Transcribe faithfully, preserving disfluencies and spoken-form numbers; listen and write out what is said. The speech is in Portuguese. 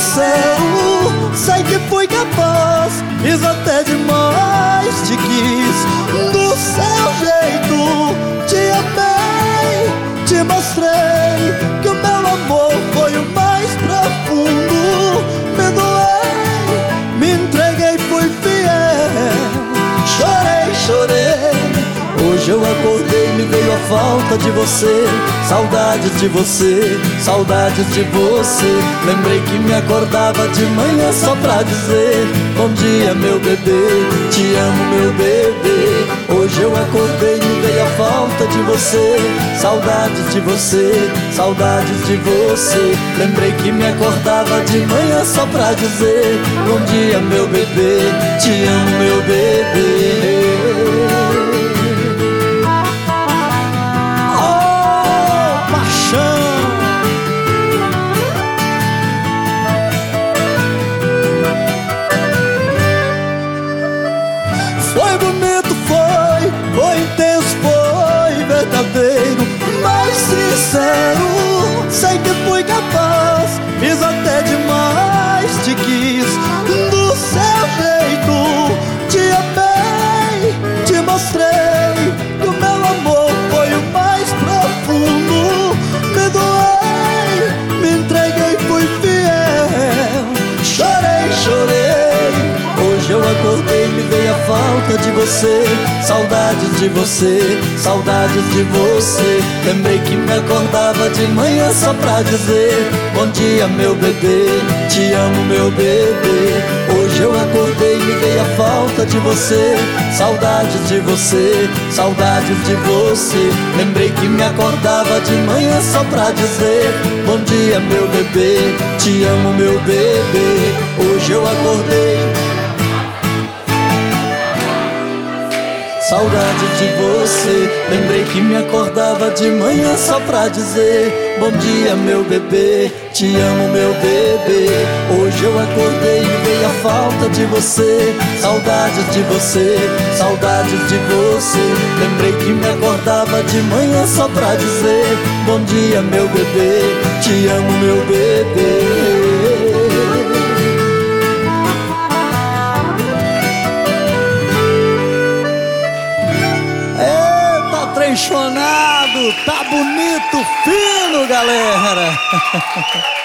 sincero, sei que fui capaz, fiz até demais, te quis do seu jeito, te amei, te mostrei que o meu amor foi o mais profundo. Me doei, me entreguei, fui fiel, chorei, chorei. Hoje eu acordei, me veio a falta de você, saudades de você, saudades de você. Lembrei que me acordava de manhã só pra dizer bom dia, meu bebê, te amo, meu bebê. Hoje eu acordei, me veio a falta de você, saudades de você, saudades de você. Lembrei que me acordava de manhã só pra dizer bom dia, meu bebê, te amo, meu bebê. Foi bonito, foi, foi intenso, foi verdadeiro, mas sincero, sei que fui capaz, fiz até demais, te quis do seu jeito, te amei, te mostrei que o meu amor foi o mais profundo. Me doei, me entreguei, fui fiel, chorei, chorei. Hoje eu acordei, me veio a falta de você, saudades de você, saudades de você. Lembrei que me acordava de manhã só pra dizer bom dia, meu bebê, te amo, meu bebê. Hoje eu acordei, me veio a falta de você, saudades de você, saudades de você. Lembrei que me acordava de manhã só pra dizer bom dia, meu bebê, te amo, meu bebê. Hoje eu acordei, saudade de você. Lembrei que me acordava de manhã só pra dizer bom dia, meu bebê, te amo, meu bebê. Hoje eu acordei e veio a falta de você, saudades de você, saudades de você. Lembrei que me acordava de manhã só pra dizer bom dia, meu bebê, te amo, meu bebê. Trenchonado, tá bonito, fino, galera.